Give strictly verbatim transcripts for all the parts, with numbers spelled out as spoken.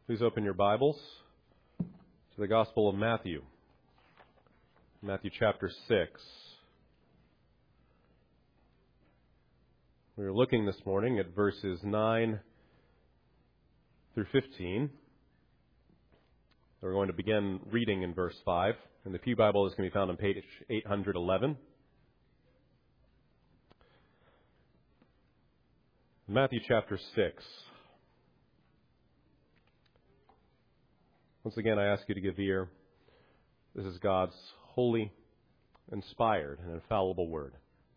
Please open your Bibles to the Gospel of Matthew, Matthew chapter six. We are looking this morning at verses nine through fifteen. We're going to begin reading in verse five, and the Pew Bible is going to be found on page eight hundred eleven. Matthew chapter six. Once again, I ask you to give ear. This is God's holy, inspired, and infallible word.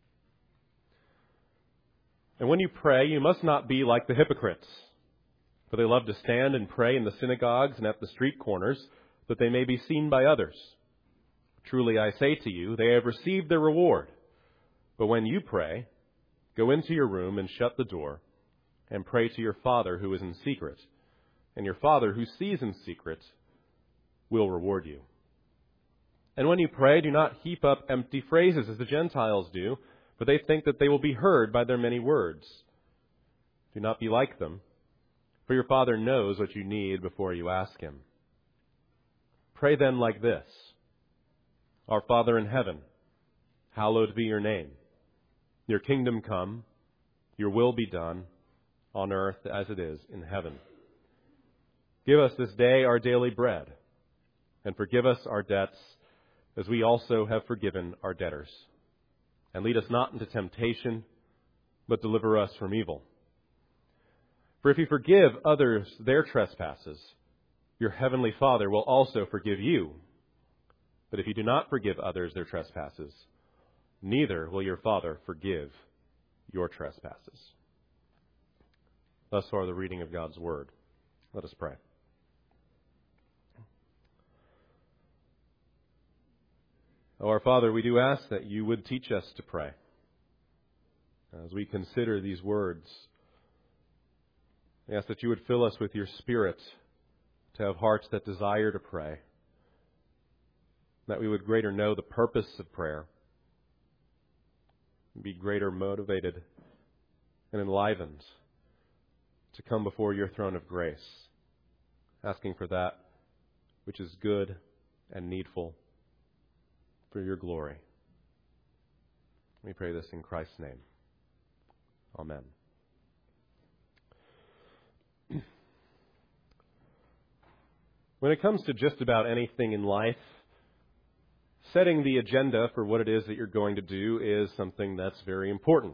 And when you pray, you must not be like the hypocrites, for they love to stand and pray in the synagogues and at the street corners, that they may be seen by others. Truly I say to you, they have received their reward. But when you pray, go into your room and shut the door, and pray to your Father who is in secret. And your Father who sees in secret will reward you. And when you pray, do not heap up empty phrases as the Gentiles do, for they think that they will be heard by their many words. Do not be like them, for your Father knows what you need before you ask Him. Pray then like this: Our Father in heaven, hallowed be your name. Your kingdom come, your will be done, on earth as it is in heaven. Give us this day our daily bread, and forgive us our debts, as we also have forgiven our debtors. And lead us not into temptation, but deliver us from evil. For if you forgive others their trespasses, your heavenly Father will also forgive you. But if you do not forgive others their trespasses, neither will your Father forgive your trespasses. Thus far the reading of God's Word. Let us pray. Oh, our Father, we do ask that you would teach us to pray. As we consider these words, we ask that you would fill us with your Spirit to have hearts that desire to pray, that we would greater know the purpose of prayer, be greater motivated and enlivened to come before your throne of grace, asking for that which is good and needful for your glory. We pray this in Christ's name. Amen. When it comes to just about anything in life, setting the agenda for what it is that you're going to do is something that's very important.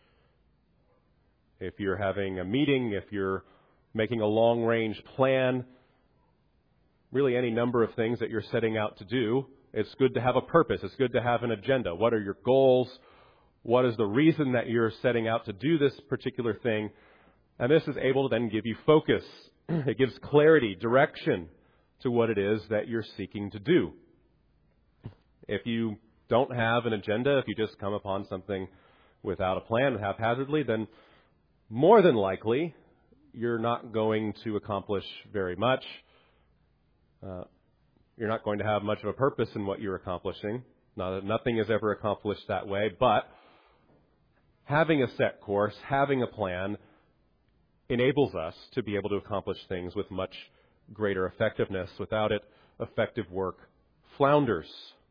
If you're having a meeting, if you're making a long-range plan, really any number of things that you're setting out to do, it's good to have a purpose. It's good to have an agenda. What are your goals? What is the reason that you're setting out to do this particular thing? And this is able to then give you focus. It gives clarity, direction to what it is that you're seeking to do. If you don't have an agenda, if you just come upon something without a plan, haphazardly, then more than likely you're not going to accomplish very much. Uh, You're not going to have much of a purpose in what you're accomplishing. Not that nothing is ever accomplished that way, but having a set course, having a plan, enables us to be able to accomplish things with much greater effectiveness. Without it, effective work flounders.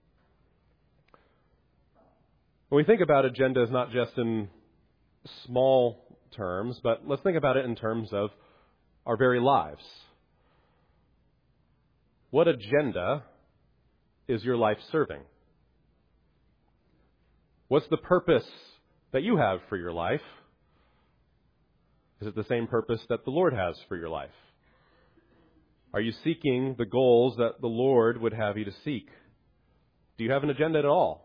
When we think about agendas, not just in small terms, but let's think about it in terms of our very lives. What agenda is your life serving? What's the purpose that you have for your life? Is it the same purpose that the Lord has for your life? Are you seeking the goals that the Lord would have you to seek? Do you have an agenda at all?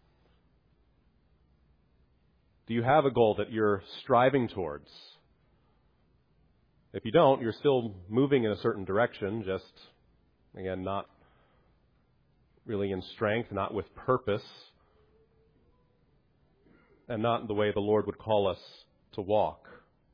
Do you have a goal that you're striving towards? If you don't, you're still moving in a certain direction, just Again, not really in strength, not with purpose, and not the way the Lord would call us to walk.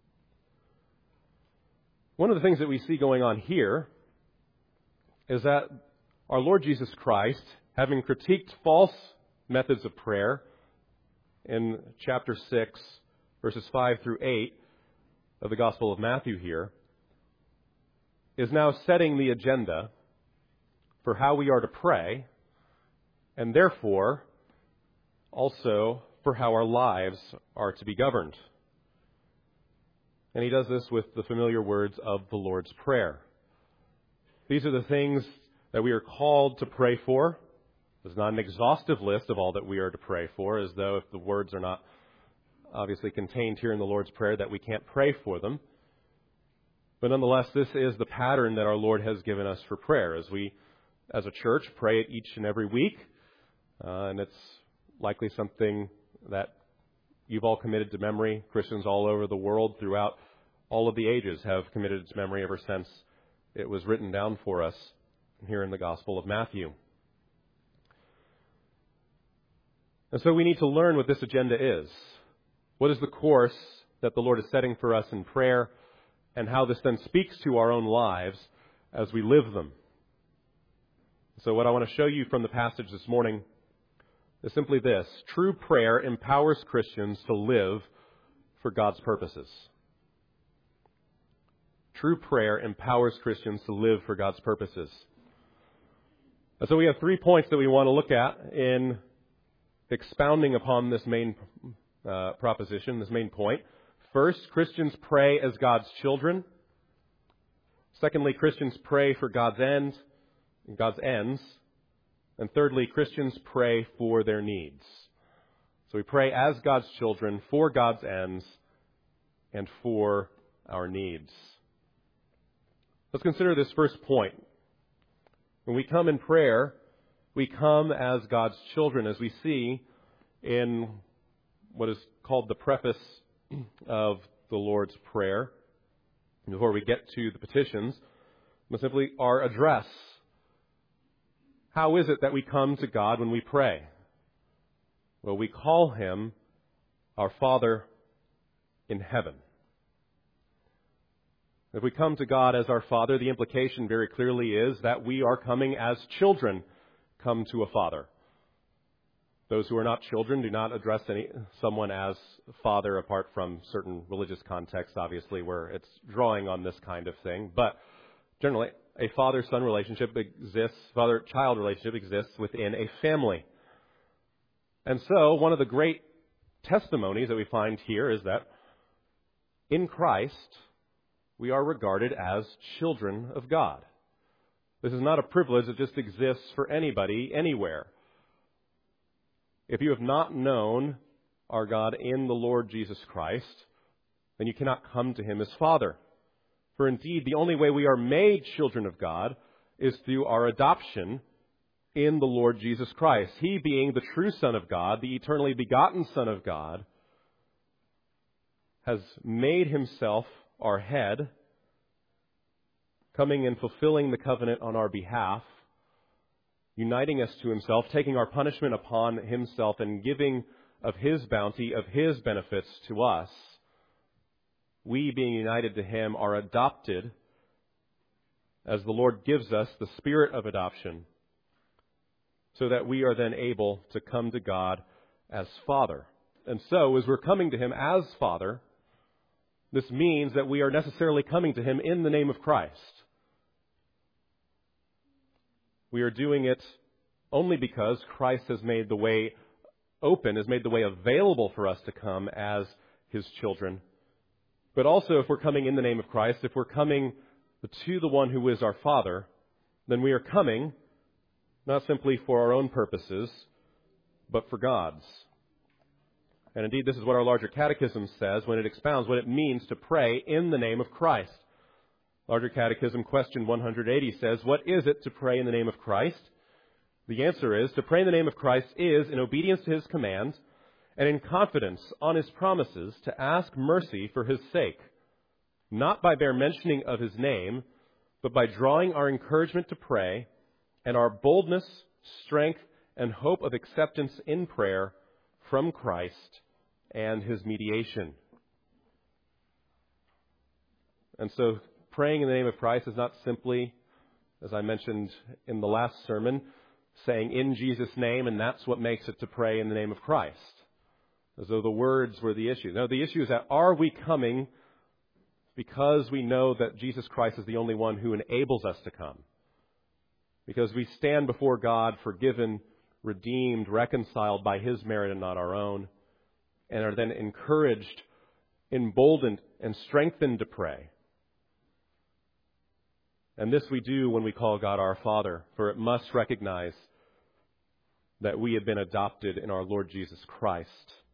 One of the things that we see going on here is that our Lord Jesus Christ, having critiqued false methods of prayer in chapter six, verses five through eight of the Gospel of Matthew here, is now setting the agenda for how we are to pray, and therefore also for how our lives are to be governed. And he does this with the familiar words of the Lord's Prayer. These are the things that we are called to pray for. There's not an exhaustive list of all that we are to pray for, as though if the words are not obviously contained here in the Lord's Prayer that we can't pray for them. But nonetheless, this is the pattern that our Lord has given us for prayer, as we, as a church, pray it each and every week. Uh, and it's likely something that you've all committed to memory. Christians all over the world throughout all of the ages have committed it to memory ever since it was written down for us here in the Gospel of Matthew. And so we need to learn what this agenda is. What is the course that the Lord is setting for us in prayer, and how this then speaks to our own lives as we live them. So what I want to show you from the passage this morning is simply this. True prayer empowers Christians to live for God's purposes. True prayer empowers Christians to live for God's purposes. And so we have three points that we want to look at in expounding upon this main uh, proposition, this main point. First, Christians pray as God's children. Secondly, Christians pray for God's end, God's ends. And thirdly, Christians pray for their needs. So we pray as God's children for God's ends and for our needs. Let's consider this first point. When we come in prayer, we come as God's children, as we see in what is called the preface of the Lord's Prayer. Before we get to the petitions, but simply our address. How is it that we come to God when we pray? Well, we call Him our Father in heaven. If we come to God as our Father, the implication very clearly is that we are coming as children come to a Father. Those who are not children do not address any someone as Father apart from certain religious contexts, obviously, where it's drawing on this kind of thing. But generally, a father-son relationship exists, father-child relationship exists within a family. And so, one of the great testimonies that we find here is that in Christ, we are regarded as children of God. This is not a privilege that just exists for anybody, anywhere. If you have not known our God in the Lord Jesus Christ, then you cannot come to Him as Father. For indeed, the only way we are made children of God is through our adoption in the Lord Jesus Christ. He, being the true Son of God, the eternally begotten Son of God, has made Himself our head, coming and fulfilling the covenant on our behalf, uniting us to Himself, taking our punishment upon Himself, and giving of His bounty, of His benefits to us. We, being united to Him, are adopted as the Lord gives us the spirit of adoption, so that we are then able to come to God as Father. And so, as we're coming to Him as Father, this means that we are necessarily coming to Him in the name of Christ. We are doing it only because Christ has made the way open, has made the way available for us to come as His children. But also, if we're coming in the name of Christ, if we're coming to the one who is our Father, then we are coming not simply for our own purposes, but for God's. And indeed, this is what our larger catechism says when it expounds what it means to pray in the name of Christ. Larger Catechism question one hundred eighty says, what is it to pray in the name of Christ? The answer is, to pray in the name of Christ is, in obedience to His commands, and in confidence on His promises, to ask mercy for His sake, not by bare mentioning of His name, but by drawing our encouragement to pray, and our boldness, strength, and hope of acceptance in prayer from Christ and His mediation. And so, praying in the name of Christ is not simply, as I mentioned in the last sermon, saying in Jesus' name, and that's what makes it to pray in the name of Christ, as though the words were the issue. No, the issue is that are we coming because we know that Jesus Christ is the only one who enables us to come. Because we stand before God forgiven, redeemed, reconciled by His merit and not our own, and are then encouraged, emboldened, and strengthened to pray. And this we do when we call God our Father, for it must recognize that we have been adopted in our Lord Jesus Christ.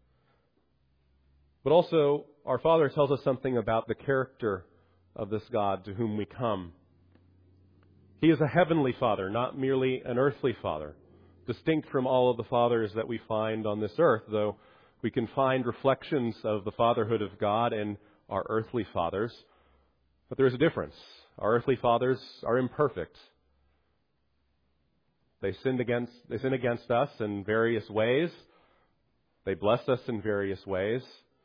But also, our Father tells us something about the character of this God to whom we come. He is a heavenly Father, not merely an earthly Father, distinct from all of the fathers that we find on this earth, though we can find reflections of the fatherhood of God in our earthly fathers. But there is a difference. Our earthly fathers are imperfect. They sinned against, they sin against us in various ways. They bless us in various ways.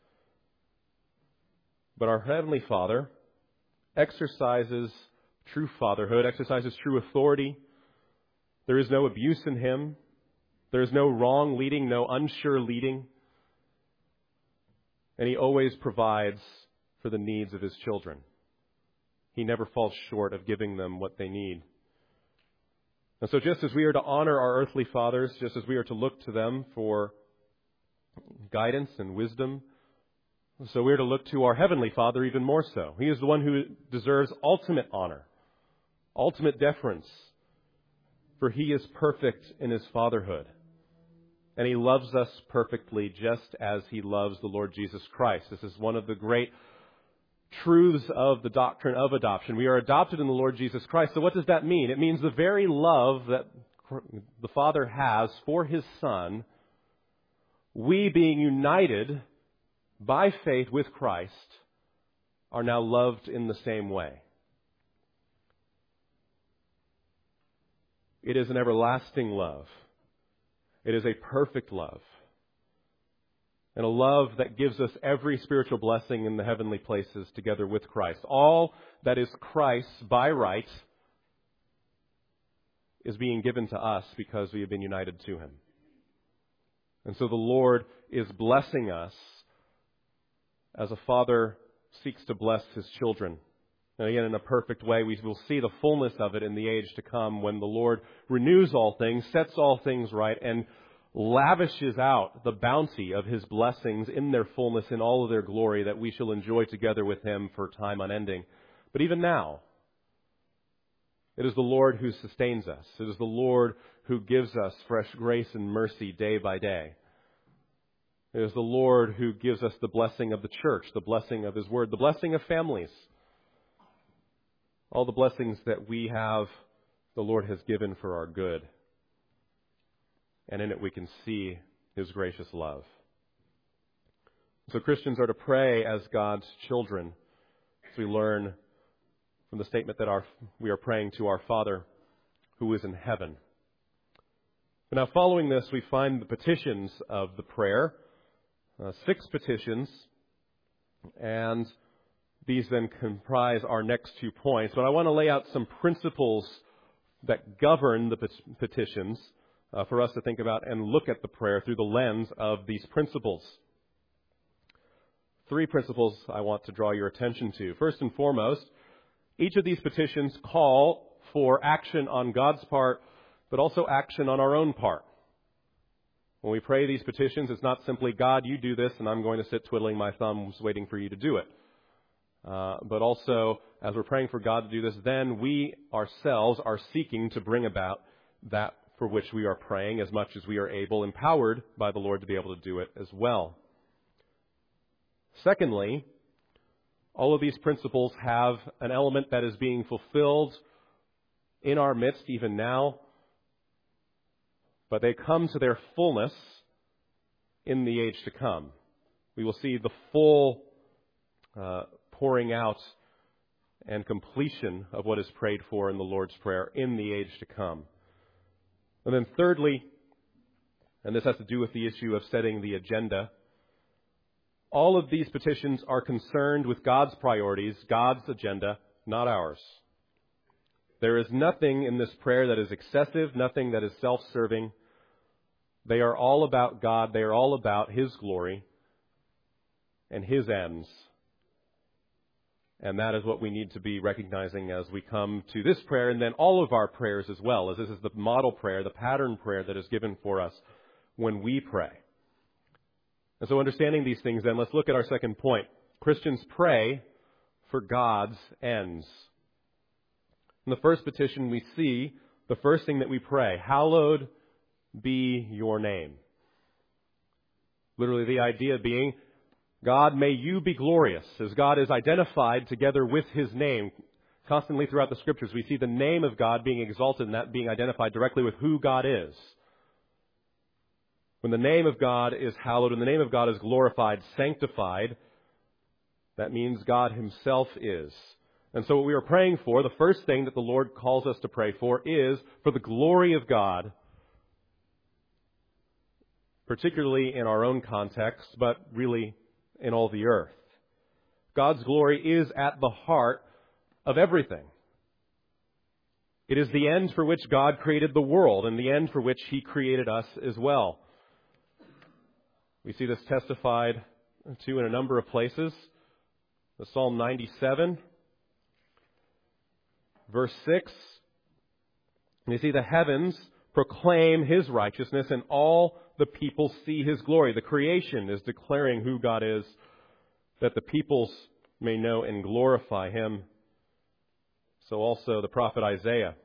But our Heavenly Father exercises true fatherhood, exercises true authority. There is no abuse in Him. There is no wrong leading, no unsure leading. And He always provides for the needs of His children. He never falls short of giving them what they need. And so just as we are to honor our earthly fathers, just as we are to look to them for guidance and wisdom, so we are to look to our Heavenly Father even more so. He is the one who deserves ultimate honor, ultimate deference, for He is perfect in His fatherhood. And He loves us perfectly just as He loves the Lord Jesus Christ. This is one of the great truths of the doctrine of adoption. We are adopted in the Lord Jesus Christ. So what does that mean? It means the very love that the Father has for His Son, we being united by faith with Christ, are now loved in the same way. It is an everlasting love. It is a perfect love. And a love that gives us every spiritual blessing in the heavenly places together with Christ. All that is Christ's by right is being given to us because we have been united to Him. And so the Lord is blessing us as a father seeks to bless his children. And again, in a perfect way, we will see the fullness of it in the age to come when the Lord renews all things, sets all things right, and lavishes out the bounty of His blessings in their fullness, in all of their glory, that we shall enjoy together with Him for time unending. But even now, it is the Lord who sustains us. It is the Lord who gives us fresh grace and mercy day by day. It is the Lord who gives us the blessing of the church, the blessing of His Word, the blessing of families. All the blessings that we have, the Lord has given for our good. And in it we can see His gracious love. So Christians are to pray as God's children, as we learn from the statement that our, we are praying to our Father who is in heaven. But now following this, we find the petitions of the prayer, uh, six petitions, and these then comprise our next two points. But I want to lay out some principles that govern the petitions uh, for us to think about and look at the prayer through the lens of these principles. Three principles I want to draw your attention to. First and foremost, each of these petitions call for action on God's part, but also action on our own part. When we pray these petitions, it's not simply, God, you do this, and I'm going to sit twiddling my thumbs waiting for you to do it. Uh, but also, as we're praying for God to do this, then we ourselves are seeking to bring about that for which we are praying as much as we are able, empowered by the Lord to be able to do it as well. Secondly, all of these principles have an element that is being fulfilled in our midst even now, but they come to their fullness in the age to come. We will see the full uh, pouring out and completion of what is prayed for in the Lord's Prayer in the age to come. And then thirdly, and this has to do with the issue of setting the agenda, all of these petitions are concerned with God's priorities, God's agenda, not ours. There is nothing in this prayer that is excessive, nothing that is self-serving. They are all about God. They are all about His glory and His ends. And that is what we need to be recognizing as we come to this prayer, and then all of our prayers as well, as this is the model prayer, the pattern prayer that is given for us when we pray. And so understanding these things, then, let's look at our second point. Christians pray for God's ends. In the first petition, we see the first thing that we pray, hallowed be your name. Literally the idea being, God, may you be glorious, as God is identified together with his name. Constantly throughout the Scriptures, we see the name of God being exalted and that being identified directly with who God is. When the name of God is hallowed, when the name of God is glorified, sanctified, that means God himself is. And so what we are praying for, the first thing that the Lord calls us to pray for, is for the glory of God, particularly in our own context, but really in all the earth. God's glory is at the heart of everything. It is the end for which God created the world and the end for which he created us as well. We see this testified to in a number of places. The Psalm ninety-seven, verse six. You see the heavens proclaim his righteousness, and all the people see his glory. The creation is declaring who God is, that the peoples may know and glorify him. So also the prophet Isaiah.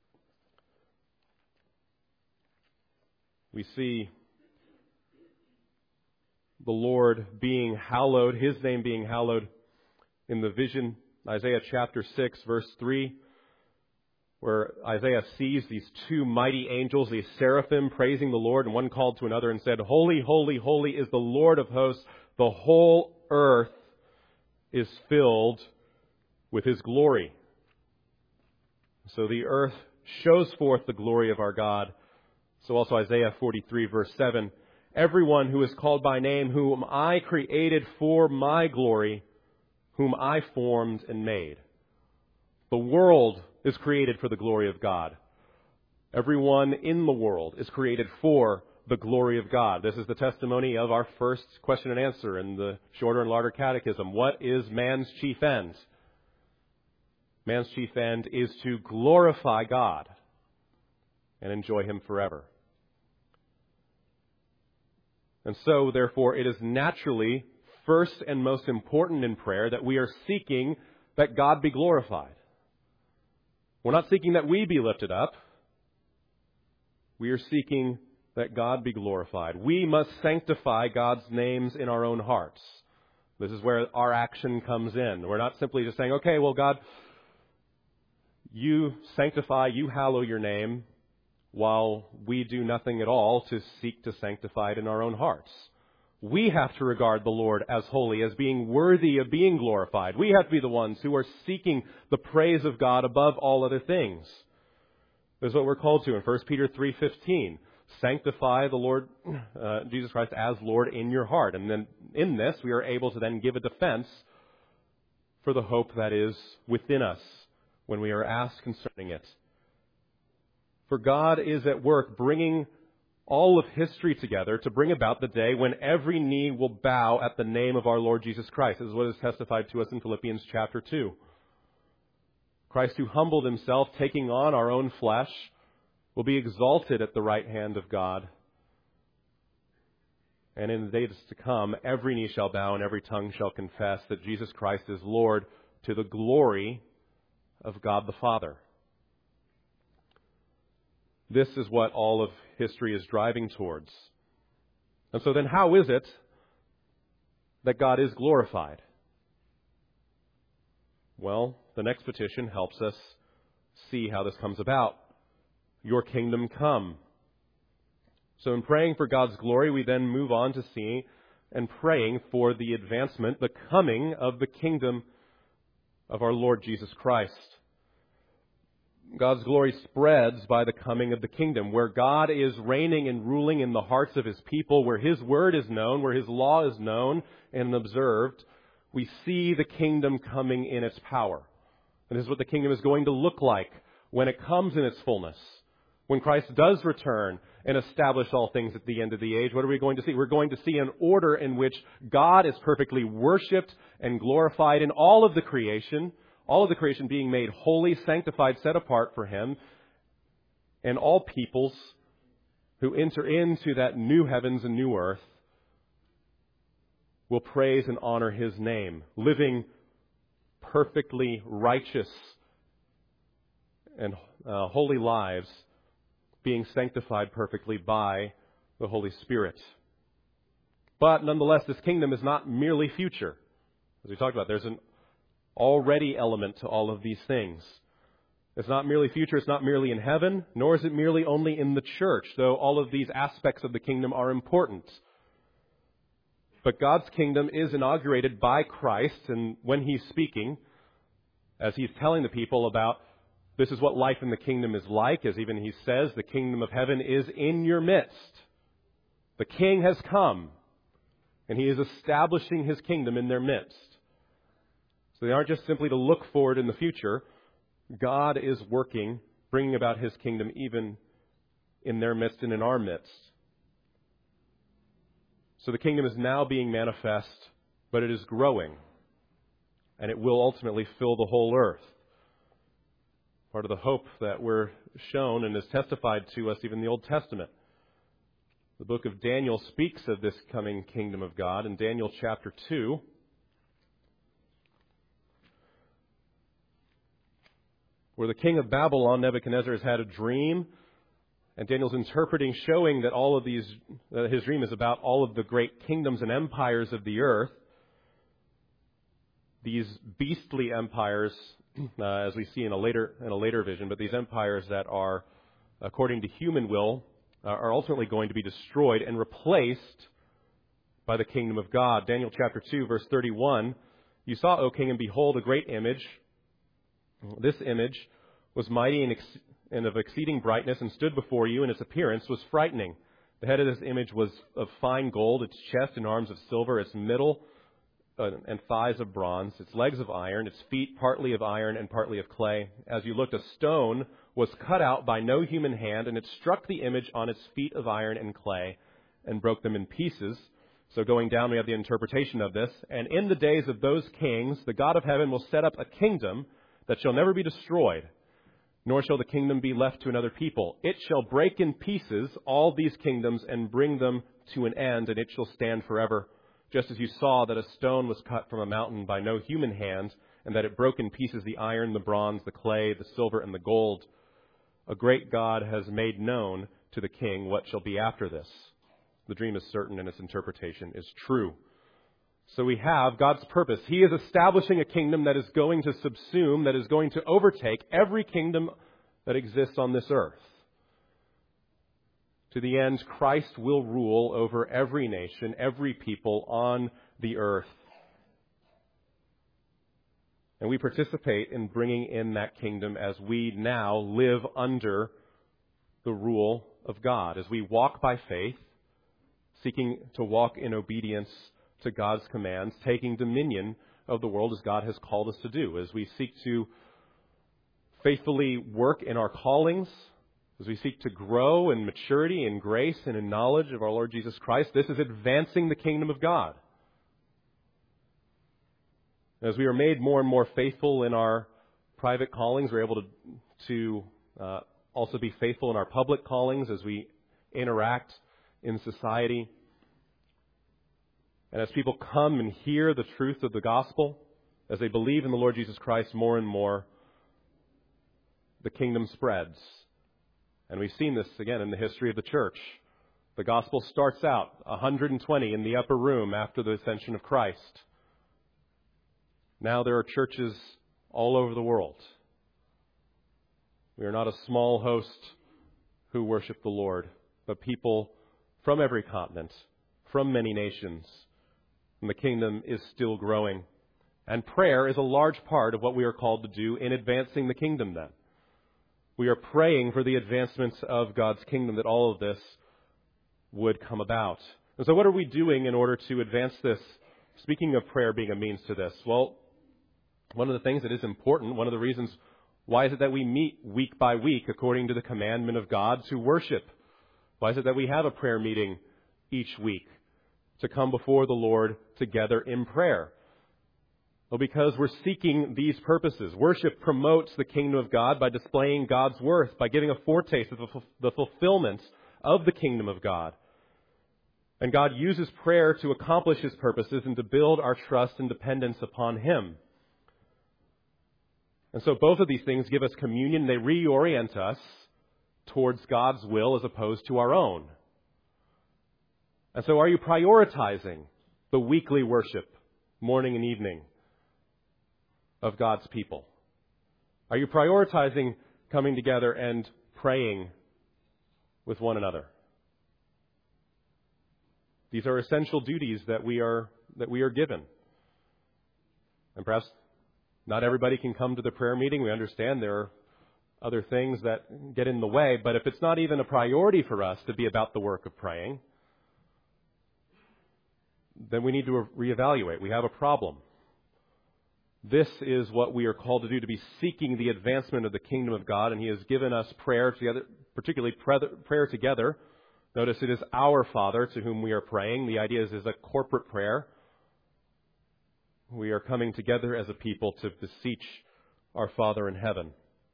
We see the Lord being hallowed, his name being hallowed in the vision, Isaiah chapter six, verse three. Where Isaiah sees these two mighty angels, these seraphim, praising the Lord, and one called to another and said, Holy, holy, holy is the Lord of hosts. The whole earth is filled with his glory. So the earth shows forth the glory of our God. So also Isaiah forty-three, verse seven. Everyone who is called by name, whom I created for my glory, whom I formed and made. The world is created for the glory of God. Everyone in the world is created for the glory of God. This is the testimony of our first question and answer in the Shorter and Larger Catechism. What is man's chief end? Man's chief end is to glorify God and enjoy him forever. And so, therefore, it is naturally first and most important in prayer that we are seeking that God be glorified. We're not seeking that we be lifted up. We are seeking that God be glorified. We must sanctify God's names in our own hearts. This is where our action comes in. We're not simply just saying, okay, well, God, you sanctify, you hallow your name, while we do nothing at all to seek to sanctify it in our own hearts. We have to regard the Lord as holy, as being worthy of being glorified. We have to be the ones who are seeking the praise of God above all other things. This is what we're called to in First Peter three fifteen. Sanctify the Lord, uh, Jesus Christ, as Lord in your heart. And then in this, we are able to then give a defense for the hope that is within us when we are asked concerning it. For God is at work bringing all of history together to bring about the day when every knee will bow at the name of our Lord Jesus Christ. This is what is testified to us in Philippians chapter two. Christ, who humbled himself, taking on our own flesh, will be exalted at the right hand of God. And in the days to come, every knee shall bow and every tongue shall confess that Jesus Christ is Lord, to the glory of God the Father. This is what all of history is driving towards. And so then how is it that God is glorified? Well, the next petition helps us see how this comes about. Your kingdom come. So in praying for God's glory, we then move on to seeing and praying for the advancement, the coming of the kingdom of our Lord Jesus Christ. God's glory spreads by the coming of the kingdom, where God is reigning and ruling in the hearts of his people, where his word is known, where his law is known and observed. We see the kingdom coming in its power. And this is what the kingdom is going to look like when it comes in its fullness. When Christ does return and establish all things at the end of the age, what are we going to see? We're going to see an order in which God is perfectly worshipped and glorified in all of the creation, all of the creation being made holy, sanctified, set apart for Him, and all peoples who enter into that new heavens and new earth will praise and honor His name, living perfectly righteous and uh, holy lives, being sanctified perfectly by the Holy Spirit. But nonetheless, this kingdom is not merely future. As we talked about, there's an already element to all of these things. It's not merely future, it's not merely in heaven, nor is it merely only in the church, though all of these aspects of the kingdom are important. But God's kingdom is inaugurated by Christ, and when He's speaking, as He's telling the people about this is what life in the kingdom is like, as even He says, the kingdom of heaven is in your midst. The King has come, and He is establishing His kingdom in their midst. So they aren't just simply to look forward in the future. God is working, bringing about His kingdom even in their midst and in our midst. So the kingdom is now being manifest, but it is growing, and it will ultimately fill the whole earth. Part of the hope that we're shown and is testified to us even in the Old Testament. The book of Daniel speaks of this coming kingdom of God in Daniel chapter two. Where the king of Babylon, Nebuchadnezzar, has had a dream, and Daniel's interpreting, showing that all of these, that his dream is about all of the great kingdoms and empires of the earth. These beastly empires, uh, as we see in a later in a later vision, but these empires that are, according to human will, uh, are ultimately going to be destroyed and replaced by the kingdom of God. Daniel chapter two, verse thirty-one, "You saw, O king, and behold, a great image. This image was mighty and, ex- and of exceeding brightness, and stood before you, and its appearance was frightening. The head of this image was of fine gold, its chest and arms of silver, its middle uh, and thighs of bronze, its legs of iron, its feet partly of iron and partly of clay. As you looked, a stone was cut out by no human hand, and it struck the image on its feet of iron and clay, and broke them in pieces." So going down, we have the interpretation of this. "And in the days of those kings, the God of heaven will set up a kingdom that shall never be destroyed, nor shall the kingdom be left to another people. It shall break in pieces all these kingdoms and bring them to an end, and it shall stand forever. Just as you saw that a stone was cut from a mountain by no human hand, and that it broke in pieces the iron, the bronze, the clay, the silver, and the gold. A great God has made known to the king what shall be after this." The dream is certain, and its interpretation is true. So we have God's purpose. He is establishing a kingdom that is going to subsume, that is going to overtake every kingdom that exists on this earth. To the end, Christ will rule over every nation, every people on the earth. And we participate in bringing in that kingdom as we now live under the rule of God, as we walk by faith, seeking to walk in obedience to God's commands, taking dominion of the world as God has called us to do, as we seek to faithfully work in our callings, as we seek to grow in maturity, in grace, and in knowledge of our Lord Jesus Christ. This is advancing the kingdom of God. As we are made more and more faithful in our private callings, we're able to, to uh, also be faithful in our public callings as we interact in society. And as people come and hear the truth of the gospel, as they believe in the Lord Jesus Christ more and more, the kingdom spreads. And we've seen this again in the history of the church. The gospel starts out one hundred twenty in the upper room after the ascension of Christ. Now there are churches all over the world. We are not a small host who worship the Lord, but people from every continent, from many nations. And the kingdom is still growing. And prayer is a large part of what we are called to do in advancing the kingdom then. We are praying for the advancements of God's kingdom, that all of this would come about. And so what are we doing in order to advance this? Speaking of prayer being a means to this, well, one of the things that is important, one of the reasons Why is it that we meet week by week according to the commandment of God to worship? Why is it that we have a prayer meeting each week to come before the Lord together in prayer? Well, because we're seeking these purposes. Worship promotes the kingdom of God by displaying God's worth, by giving a foretaste of the fulfillment of the kingdom of God. And God uses prayer to accomplish His purposes and to build our trust and dependence upon Him. And so both of these things give us communion. They reorient us towards God's will as opposed to our own. And so are you prioritizing the weekly worship, morning and evening, of God's people? Are you prioritizing coming together and praying with one another? These are essential duties that we are that we are given. And perhaps not everybody can come to the prayer meeting. We understand there are other things that get in the way. But if it's not even a priority for us to be about the work of praying, then we need to reevaluate. We have a problem. This is what we are called to do, to be seeking the advancement of the kingdom of God. And He has given us prayer together, particularly prayer together. Notice it is our Father to whom we are praying. The idea is, is a corporate prayer. We are coming together as a people to beseech our Father in heaven.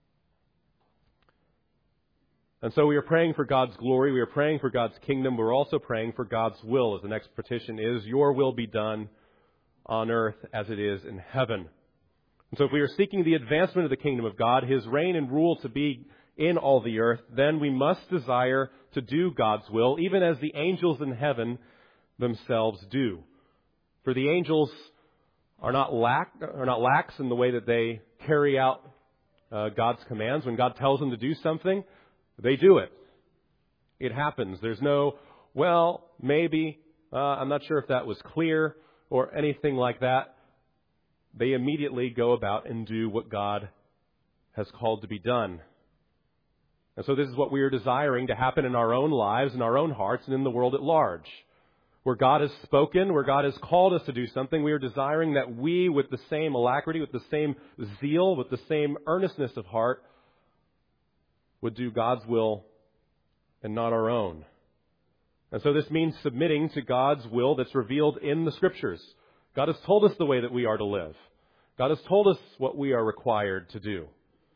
And so we are praying for God's glory. We are praying for God's kingdom. We're also praying for God's will, as the next petition is, your will be done on earth as it is in heaven. And so if we are seeking the advancement of the kingdom of God, His reign and rule to be in all the earth, then we must desire to do God's will, even as the angels in heaven themselves do. For the angels are not lax, are not lax in the way that they carry out uh, God's commands. When God tells them to do something, they do it. It happens. There's no, well, maybe, uh, I'm not sure if that was clear, or anything like that. They immediately go about and do what God has called to be done. And so this is what we are desiring to happen in our own lives, in our own hearts, and in the world at large. Where God has spoken, where God has called us to do something, we are desiring that we, with the same alacrity, with the same zeal, with the same earnestness of heart, would do God's will and not our own. And so this means submitting to God's will that's revealed in the Scriptures. God has told us the way that we are to live. God has told us what we are required to do.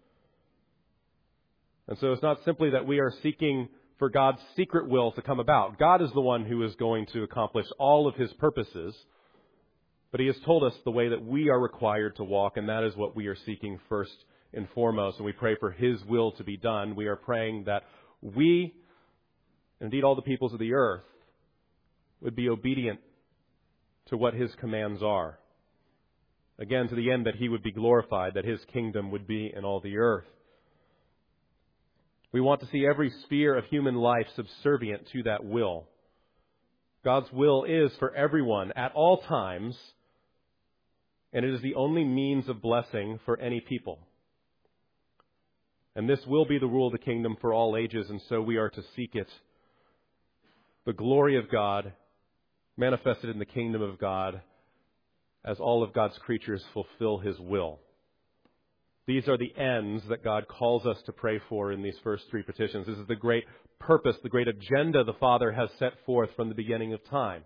And so it's not simply that we are seeking for God's secret will to come about. God is the one who is going to accomplish all of His purposes. But He has told us the way that we are required to walk, and that is what we are seeking first and foremost. And we pray for His will to be done. We are praying that we, indeed all the peoples of the earth, would be obedient to what His commands are. Again, to the end that He would be glorified, that His kingdom would be in all the earth. We want to see every sphere of human life subservient to that will. God's will is for everyone at all times, and it is the only means of blessing for any people. And this will be the rule of the kingdom for all ages, and so we are to seek it. The glory of God manifested in the kingdom of God as all of God's creatures fulfill His will. These are the ends that God calls us to pray for in these first three petitions. This is the great purpose, the great agenda the Father has set forth from the beginning of time.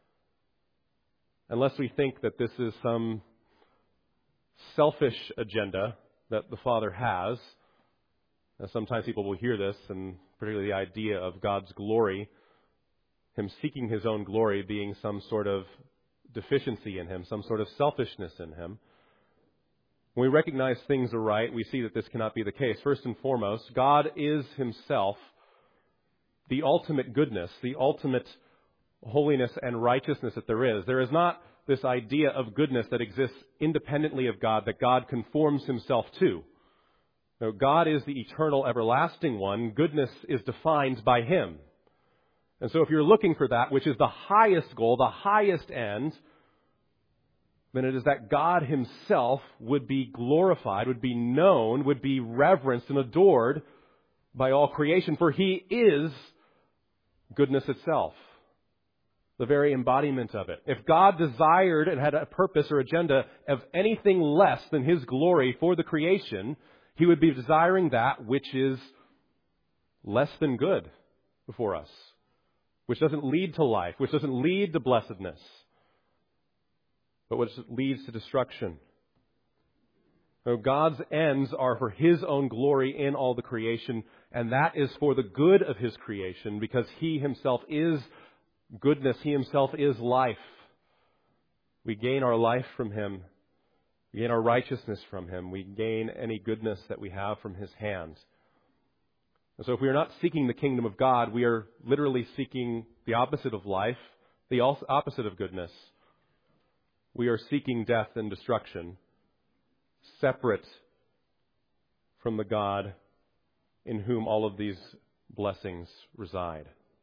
Unless we think that this is some selfish agenda that the Father has, and sometimes people will hear this, and particularly the idea of God's glory, Him seeking His own glory being some sort of deficiency in Him, some sort of selfishness in Him. When we recognize things are right, we see that this cannot be the case. First and foremost, God is Himself the ultimate goodness, the ultimate holiness and righteousness that there is. There is not this idea of goodness that exists independently of God, that God conforms Himself to. No, God is the eternal, everlasting one. Goodness is defined by Him. And so if you're looking for that, which is the highest goal, the highest end, then it is that God Himself would be glorified, would be known, would be reverenced and adored by all creation, for He is goodness itself, the very embodiment of it. If God desired and had a purpose or agenda of anything less than His glory for the creation, He would be desiring that which is less than good before us, which doesn't lead to life, which doesn't lead to blessedness, but which leads to destruction. So God's ends are for His own glory in all the creation, and that is for the good of His creation, because He Himself is goodness. He Himself is life. We gain our life from Him. We gain our righteousness from Him. We gain any goodness that we have from His hand. And so if we are not seeking the kingdom of God, we are literally seeking the opposite of life, the opposite of goodness. We are seeking death and destruction, separate from the God in whom all of these blessings reside.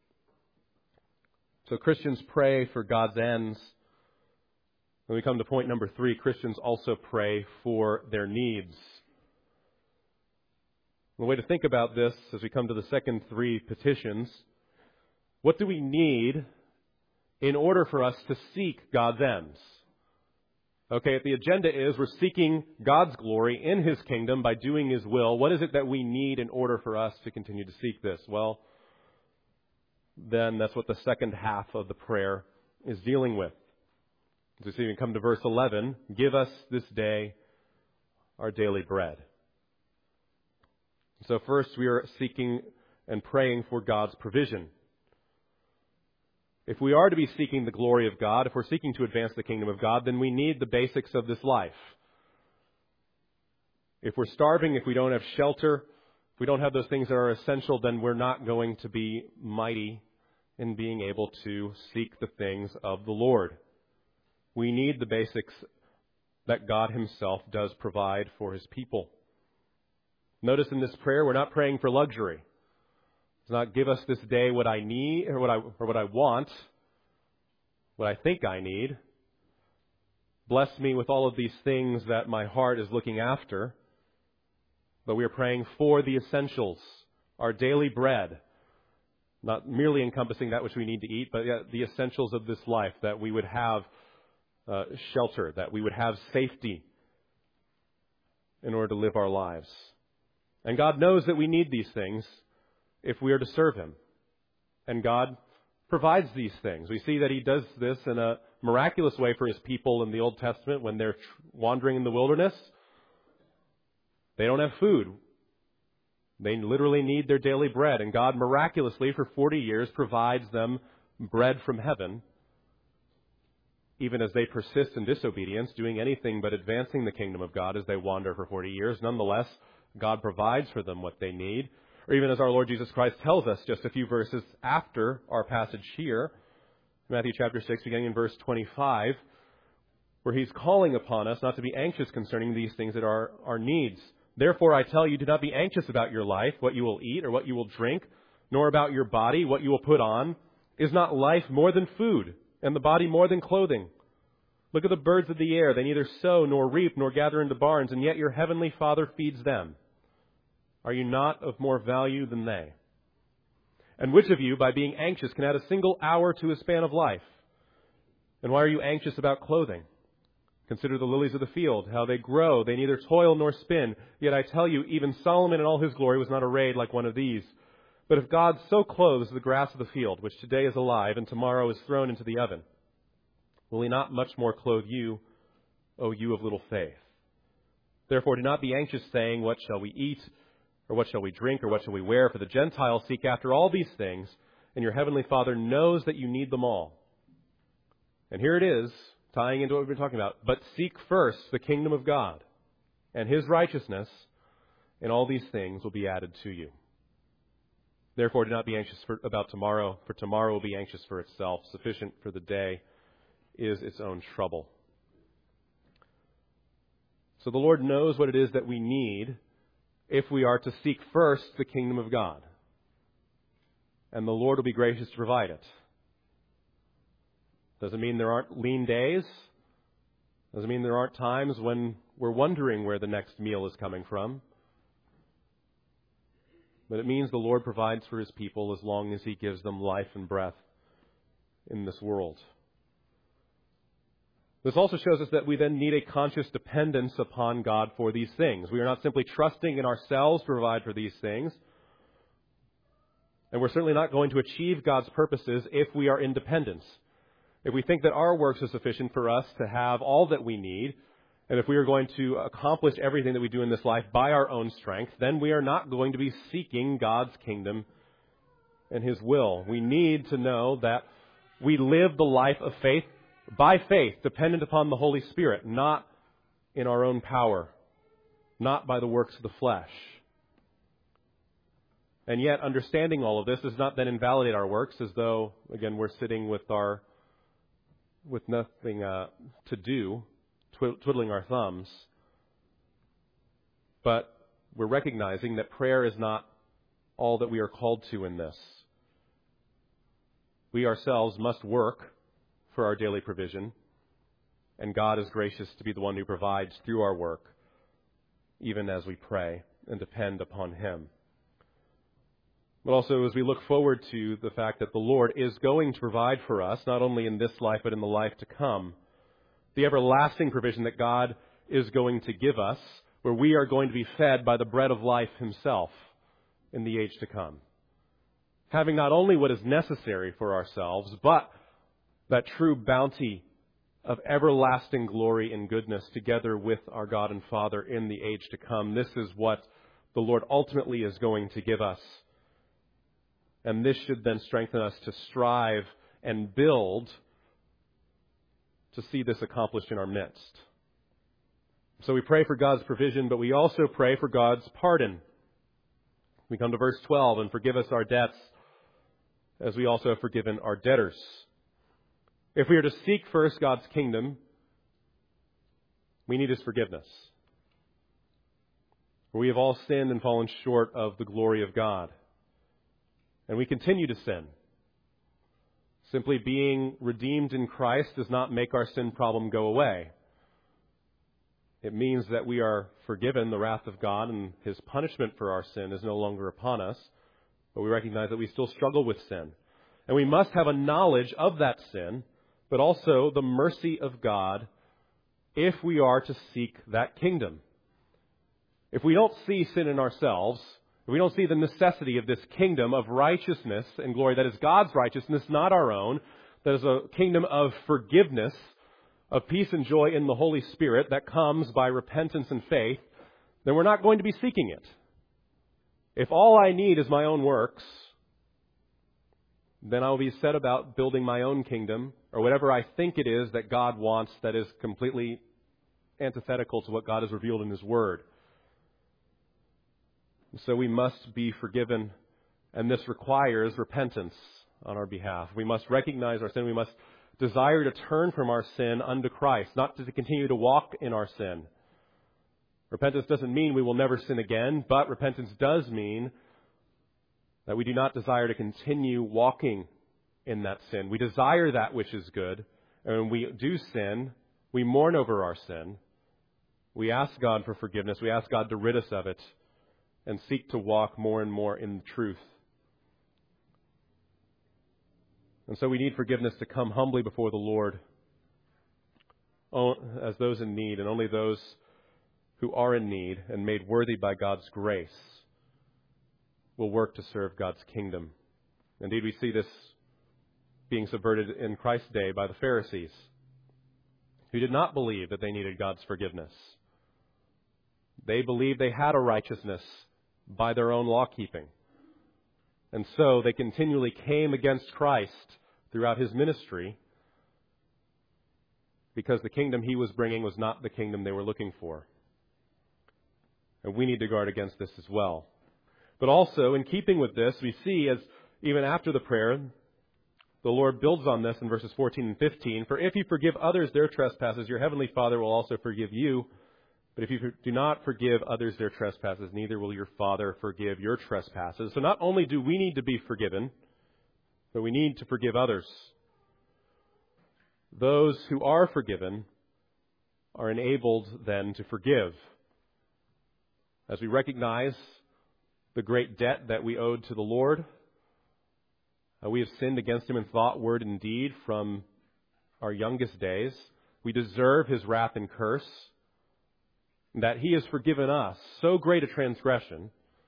So Christians pray for God's ends. When we come to point number three, Christians also pray for their needs. The way to think about this as we come to the second three petitions, what do we need in order for us to seek God's ends? Okay, if the agenda is we're seeking God's glory in His kingdom by doing His will, what is it that we need in order for us to continue to seek this? Well, then that's what the second half of the prayer is dealing with. As we see, we come to verse eleven, give us this day our daily bread. So first we are seeking and praying for God's provision. If we are to be seeking the glory of God, if we're seeking to advance the kingdom of God, then we need the basics of this life. If we're starving, if we don't have shelter, if we don't have those things that are essential, then we're not going to be mighty in being able to seek the things of the Lord. We need the basics that God Himself does provide for His people. Notice in this prayer, we're not praying for luxury. It's not give us this day what I need or what I or what I want, what I think I need. Bless me with all of these things that my heart is looking after. But we are praying for the essentials, our daily bread, not merely encompassing that which we need to eat, but the essentials of this life, that we would have uh, shelter, that we would have safety in order to live our lives. And God knows that we need these things if we are to serve Him. And God provides these things. We see that He does this in a miraculous way for His people in the Old Testament when they're wandering in the wilderness. They don't have food. They literally need their daily bread. And God miraculously for forty years provides them bread from heaven, even as they persist in disobedience, doing anything but advancing the kingdom of God as they wander for forty years. Nonetheless, God provides for them what they need. Or even as our Lord Jesus Christ tells us just a few verses after our passage here, Matthew chapter six, beginning in verse twenty-five, where He's calling upon us not to be anxious concerning these things that are our needs. Therefore, I tell you, do not be anxious about your life, what you will eat or what you will drink, nor about your body, what you will put on. Is not life more than food, and the body more than clothing? Look at the birds of the air. They neither sow nor reap nor gather into barns, and yet your heavenly Father feeds them. Are you not of more value than they? And which of you, by being anxious, can add a single hour to his span of life? And why are you anxious about clothing? Consider the lilies of the field, how they grow. They neither toil nor spin. Yet I tell you, even Solomon in all his glory was not arrayed like one of these. But if God so clothes the grass of the field, which today is alive and tomorrow is thrown into the oven, will He not much more clothe you, O you of little faith? Therefore do not be anxious, saying, what shall we eat? Or what shall we drink? Or what shall we wear? For the Gentiles seek after all these things, and your heavenly Father knows that you need them all. And here it is, tying into what we've been talking about. But seek first the kingdom of God and His righteousness, and all these things will be added to you. Therefore do not be anxious for, about tomorrow, for tomorrow will be anxious for itself. Sufficient for the day is its own trouble. So the Lord knows what it is that we need if we are to seek first the kingdom of God. And the Lord will be gracious to provide it. Doesn't mean there aren't lean days. Doesn't mean there aren't times when we're wondering where the next meal is coming from. But it means the Lord provides for His people as long as He gives them life and breath in this world. This also shows us that we then need a conscious dependence upon God for these things. We are not simply trusting in ourselves to provide for these things. And we're certainly not going to achieve God's purposes if we are independent. If we think that our works are sufficient for us to have all that we need, and if we are going to accomplish everything that we do in this life by our own strength, then we are not going to be seeking God's kingdom and His will. We need to know that we live the life of faith by faith, dependent upon the Holy Spirit, not in our own power, not by the works of the flesh. And yet, understanding all of this does not then invalidate our works, as though, again, we're sitting with our with nothing uh, to do, tw- twiddling our thumbs. But we're recognizing that prayer is not all that we are called to in this. We ourselves must work for our daily provision, and God is gracious to be the one who provides through our work, even as we pray and depend upon Him. But also, as we look forward to the fact that the Lord is going to provide for us, not only in this life, but in the life to come, the everlasting provision that God is going to give us, where we are going to be fed by the bread of life Himself in the age to come. Having not only what is necessary for ourselves, but that true bounty of everlasting glory and goodness together with our God and Father in the age to come. This is what the Lord ultimately is going to give us. And this should then strengthen us to strive and build to see this accomplished in our midst. So we pray for God's provision, but we also pray for God's pardon. We come to verse twelve, and forgive us our debts as we also have forgiven our debtors. If we are to seek first God's kingdom, we need His forgiveness. For we have all sinned and fallen short of the glory of God. And we continue to sin. Simply being redeemed in Christ does not make our sin problem go away. It means that we are forgiven the wrath of God, and His punishment for our sin is no longer upon us. But we recognize that we still struggle with sin. And we must have a knowledge of that sin, but also the mercy of God if we are to seek that kingdom. If we don't see sin in ourselves, if we don't see the necessity of this kingdom of righteousness and glory that is God's righteousness, not our own, that is a kingdom of forgiveness, of peace and joy in the Holy Spirit that comes by repentance and faith, then we're not going to be seeking it. If all I need is my own works, then I'll be set about building my own kingdom, or whatever I think it is that God wants that is completely antithetical to what God has revealed in His Word. So we must be forgiven, and this requires repentance on our behalf. We must recognize our sin. We must desire to turn from our sin unto Christ, not to continue to walk in our sin. Repentance doesn't mean we will never sin again, but repentance does mean that we do not desire to continue walking in that sin. We desire that which is good, and when we do sin, we mourn over our sin. We ask God for forgiveness. We ask God to rid us of it and seek to walk more and more in the truth. And so we need forgiveness to come humbly before the Lord as those in need, and only those who are in need and made worthy by God's grace will work to serve God's kingdom. Indeed, we see this being subverted in Christ's day by the Pharisees, who did not believe that they needed God's forgiveness. They believed they had a righteousness by their own law-keeping. And so they continually came against Christ throughout His ministry because the kingdom He was bringing was not the kingdom they were looking for. And we need to guard against this as well. But also, in keeping with this, we see as even after the prayer, the Lord builds on this in verses fourteen and fifteen. For if you forgive others their trespasses, your heavenly Father will also forgive you. But if you do not forgive others their trespasses, neither will your Father forgive your trespasses. So not only do we need to be forgiven, but we need to forgive others. Those who are forgiven are enabled then to forgive. As we recognize the great debt that we owed to the Lord, uh, we have sinned against Him in thought, word, and deed from our youngest days. we deserve His wrath and curse, that He has forgiven us so great a transgression,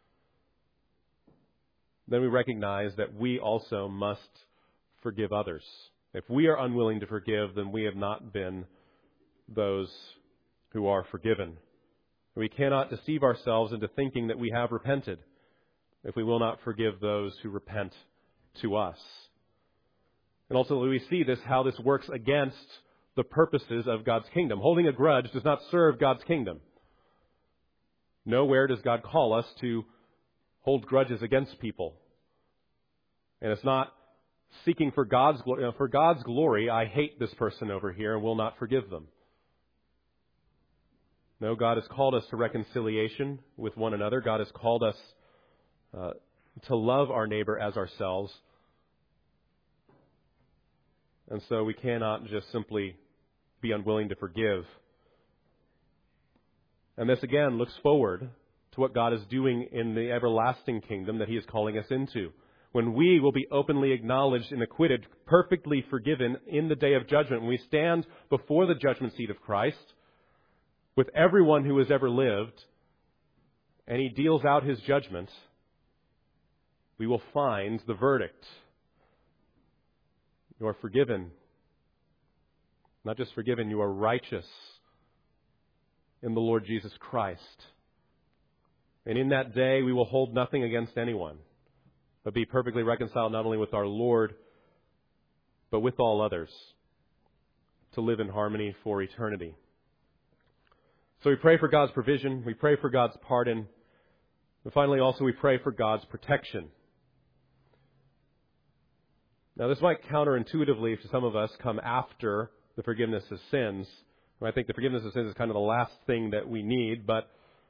then we recognize that we also must forgive others. If we are unwilling to forgive, then we have not been those who are forgiven. We cannot deceive ourselves into thinking that we have repented if we will not forgive those who repent to us. And ultimately we see this, how this works against the purposes of God's kingdom. Holding a grudge does not serve God's kingdom. Nowhere does God call us to hold grudges against people. And it's not seeking for God's glory. You know, for God's glory, I hate this person over here and will not forgive them. No, God has called us to reconciliation with one another. God has called us uh, to love our neighbor as ourselves. And so we cannot just simply be unwilling to forgive. And this again looks forward to what God is doing in the everlasting kingdom that He is calling us into, when we will be openly acknowledged and acquitted, perfectly forgiven in the day of judgment. When we stand before the judgment seat of Christ with everyone who has ever lived, and He deals out His judgment, we will find the verdict. You are forgiven. Not just forgiven, you are righteous in the Lord Jesus Christ. And in that day, we will hold nothing against anyone, but be perfectly reconciled not only with our Lord, but with all others, to live in harmony for eternity. So we pray for God's provision, we pray for God's pardon, and finally also we pray for God's protection. Now this might counterintuitively to some of us come after the forgiveness of sins. I think the forgiveness of sins is kind of the last thing that we need, but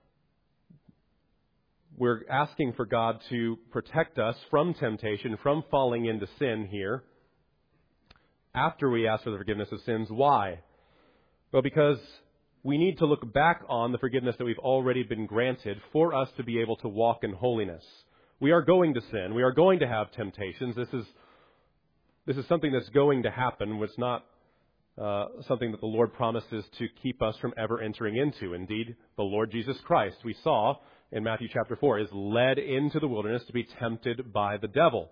we're asking for God to protect us from temptation, from falling into sin here, after we ask for the forgiveness of sins. Why? Well, because we need to look back on the forgiveness that we've already been granted for us to be able to walk in holiness. We are going to sin. We are going to have temptations. This is this is something that's going to happen. It's not uh, something that the Lord promises to keep us from ever entering into. Indeed, the Lord Jesus Christ, we saw in Matthew chapter four, is led into the wilderness to be tempted by the devil.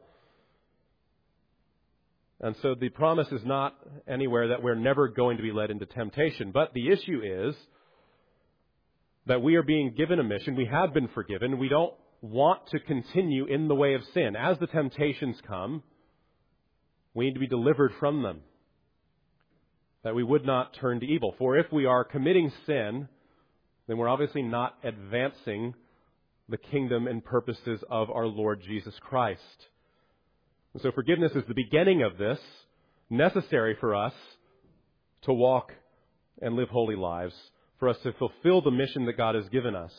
And so the promise is not anywhere that we're never going to be led into temptation. But the issue is that we are being given a mission. We have been forgiven. We don't want to continue in the way of sin. As the temptations come, we need to be delivered from them, that we would not turn to evil. For if we are committing sin, then we're obviously not advancing the kingdom and purposes of our Lord Jesus Christ. And so forgiveness is the beginning of this, necessary for us to walk and live holy lives, for us to fulfill the mission that God has given us.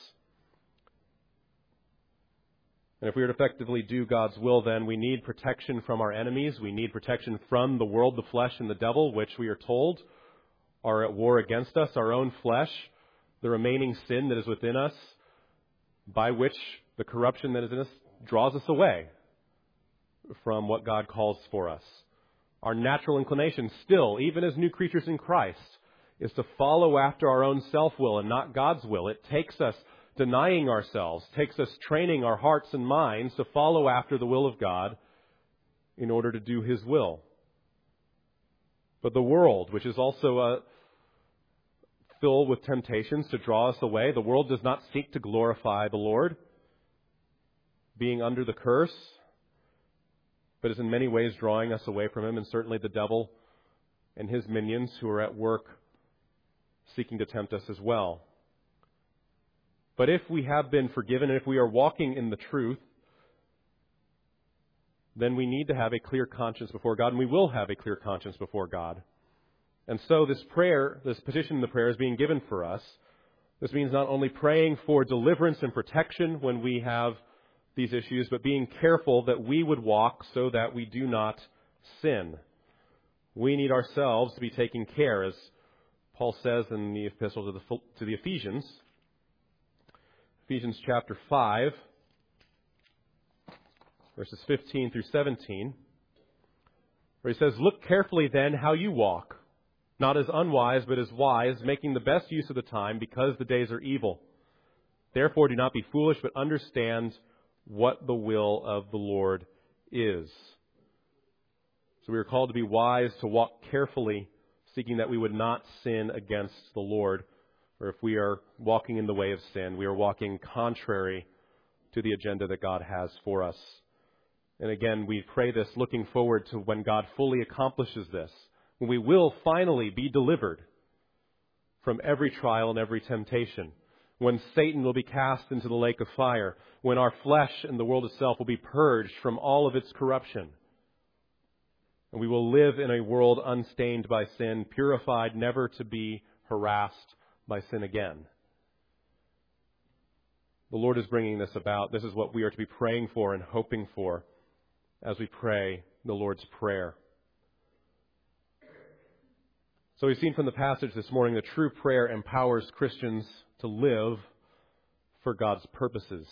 And if we are to effectively do God's will, then we need protection from our enemies. We need protection from the world, the flesh, and the devil, which we are told are at war against us, our own flesh, the remaining sin that is within us, by which the corruption that is in us draws us away from what God calls for us. Our natural inclination still, even as new creatures in Christ, is to follow after our own self-will and not God's will. It takes us denying ourselves, takes us training our hearts and minds to follow after the will of God in order to do His will. But the world, which is also uh, filled with temptations to draw us away, the world does not seek to glorify the Lord, being under the curse, but is in many ways drawing us away from Him, and certainly the devil and his minions who are at work seeking to tempt us as well. But if we have been forgiven, and if we are walking in the truth, then we need to have a clear conscience before God, and we will have a clear conscience before God. And so this prayer, this petition in the prayer is being given for us. This means not only praying for deliverance and protection when we have these issues, but being careful that we would walk so that we do not sin. We need ourselves to be taking care, as Paul says in the epistle to the, to the Ephesians. Ephesians chapter five, verses fifteen through seventeen, where he says, "Look carefully then how you walk, not as unwise, but as wise, making the best use of the time, because the days are evil. Therefore, do not be foolish, but understand what the will of the Lord is. So we are called to be wise, to walk carefully, seeking that we would not sin against the Lord. Or if we are walking in the way of sin, we are walking contrary to the agenda that God has for us. And again, we pray this looking forward to when God fully accomplishes this, when we will finally be delivered from every trial and every temptation, when Satan will be cast into the lake of fire, when our flesh and the world itself will be purged from all of its corruption. And we will live in a world unstained by sin, purified never to be harassed by sin again. The Lord is bringing this about. This is what we are to be praying for and hoping for as we pray the Lord's Prayer. So we've seen from the passage this morning that true prayer empowers Christians to live for God's purposes.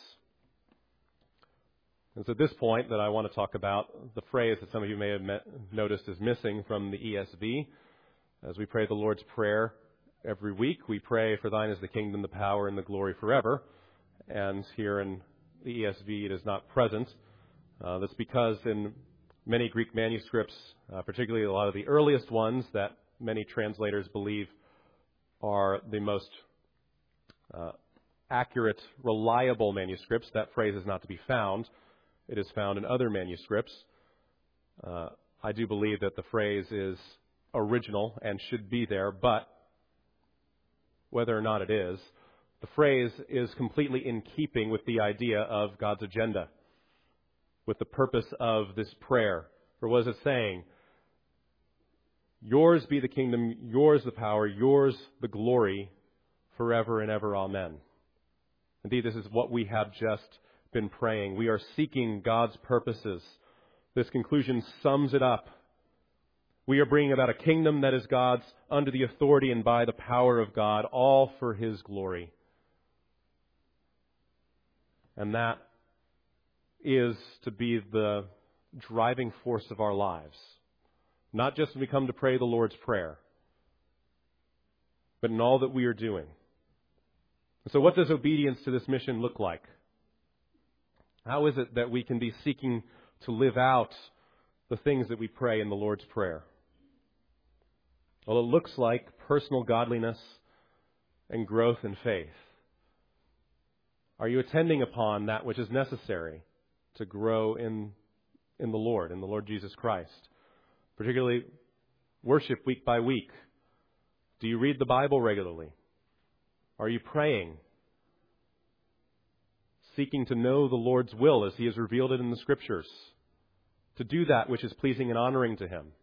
It's at this point that I want to talk about the phrase that some of you may have met, noticed is missing from the E S V. As we pray the Lord's Prayer every week, we pray, "For thine is the kingdom, the power, and the glory forever." And here in the E S V it is not present. Uh, that's because in many Greek manuscripts, uh, particularly a lot of the earliest ones that many translators believe are the most uh, accurate, reliable manuscripts, that phrase is not to be found. It is found in other manuscripts. Uh, I do believe that the phrase is original and should be there, but whether or not it is, the phrase is completely in keeping with the idea of God's agenda, with the purpose of this prayer. For what is it saying? Yours be the kingdom, yours the power, yours the glory, forever and ever. Amen. Indeed, this is what we have just been praying. We are seeking God's purposes. This conclusion sums it up. We are bringing about a kingdom that is God's, under the authority and by the power of God, all for His glory. And that is to be the driving force of our lives. Not just when we come to pray the Lord's Prayer, but in all that we are doing. So what does obedience to this mission look like? How is it that we can be seeking to live out the things that we pray in the Lord's Prayer? Well, it looks like personal godliness and growth in faith. Are you attending upon that which is necessary to grow in, in the Lord, in the Lord Jesus Christ? Particularly worship week by week. Do you read the Bible regularly? Are you praying? Seeking to know the Lord's will as He has revealed it in the Scriptures. To do that which is pleasing and honoring to Him.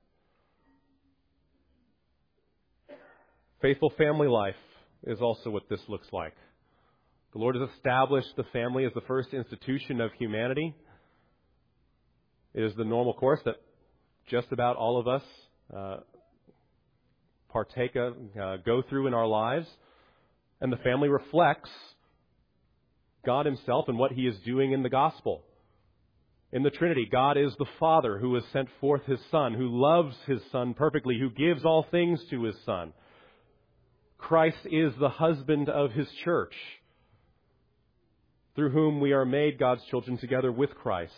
Faithful family life is also what this looks like. The Lord has established the family as the first institution of humanity. It is the normal course that just about all of us uh, partake of, uh, go through in our lives. And the family reflects God Himself and what He is doing in the gospel. In the Trinity, God is the Father who has sent forth His Son, who loves His Son perfectly, who gives all things to His Son. Christ is the husband of His church, through whom we are made God's children together with Christ.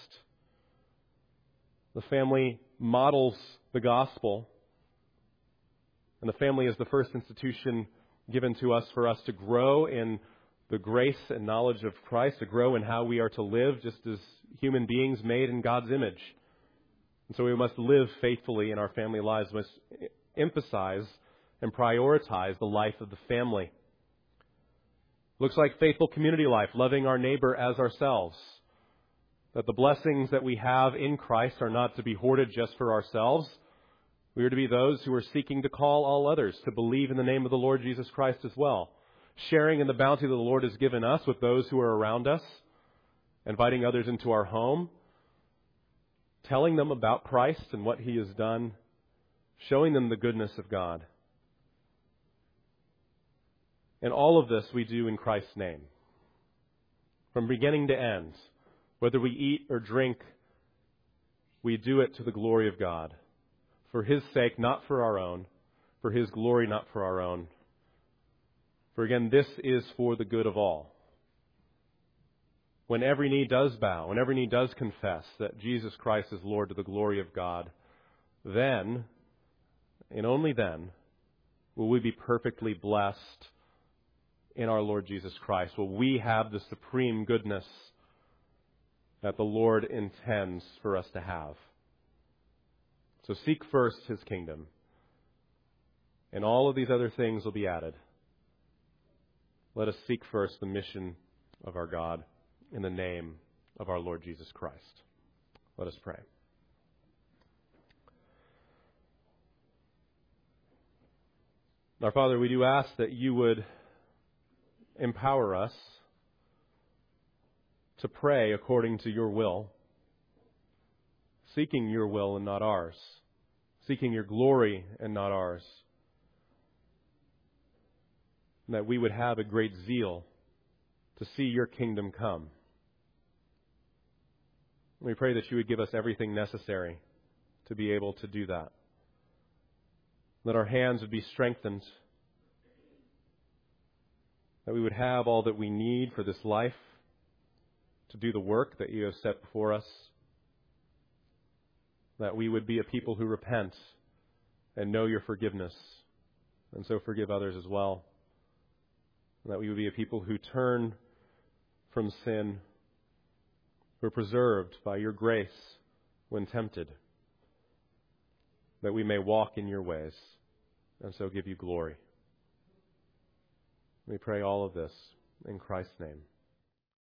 The family models the gospel, and the family is the first institution given to us for us to grow in the grace and knowledge of Christ, to grow in how we are to live just as human beings made in God's image. And so we must live faithfully in our family lives, we must emphasize and prioritize the life of the family. Looks like faithful community life, loving our neighbor as ourselves. That the blessings that we have in Christ are not to be hoarded just for ourselves. We are to be those who are seeking to call all others to believe in the name of the Lord Jesus Christ as well. Sharing in the bounty that the Lord has given us with those who are around us. Inviting others into our home. Telling them about Christ and what He has done. Showing them the goodness of God. And all of this we do in Christ's name. From beginning to end. Whether we eat or drink, we do it to the glory of God. For His sake, not for our own. for His glory, not for our own. For again, this is for the good of all. When every knee does bow, when every knee does confess that Jesus Christ is Lord to the glory of God, then, and only then, will we be perfectly blessed in our Lord Jesus Christ. Will we have the supreme goodness that the Lord intends for us to have. So seek first His kingdom, and all of these other things will be added. Let us seek first the mission of our God in the name of our Lord Jesus Christ. Let us pray. Our Father, we do ask that you would empower us to pray according to your will, seeking your will and not ours, seeking your glory and not ours, and that we would have a great zeal to see your kingdom come. We pray that you would give us everything necessary to be able to do that. That our hands would be strengthened, that we would have all that we need for this life to do the work that you have set before us, that we would be a people who repent and know your forgiveness, and so forgive others as well, and that we would be a people who turn from sin, who are preserved by your grace when tempted, that we may walk in your ways and so give you glory. We pray all of this in Christ's name.